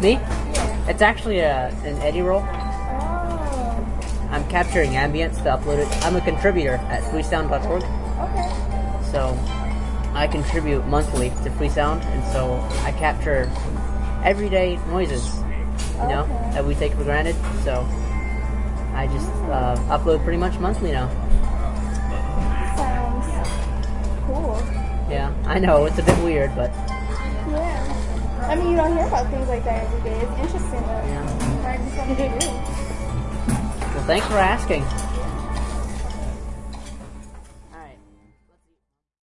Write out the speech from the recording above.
Me? Yeah. It's actually an Eddie roll. Oh. I'm capturing ambience to upload it. I'm a contributor at freesound.org. Okay. So I contribute monthly to Freesound, and so I capture everyday noises, you know, that we take for granted. So I just upload pretty much monthly now. Sounds cool. Yeah, I know, it's a bit weird, but... Yeah. I mean, you don't hear about things like that every day. It's interesting, though. Yeah. Might be something to do. Well, thanks for asking.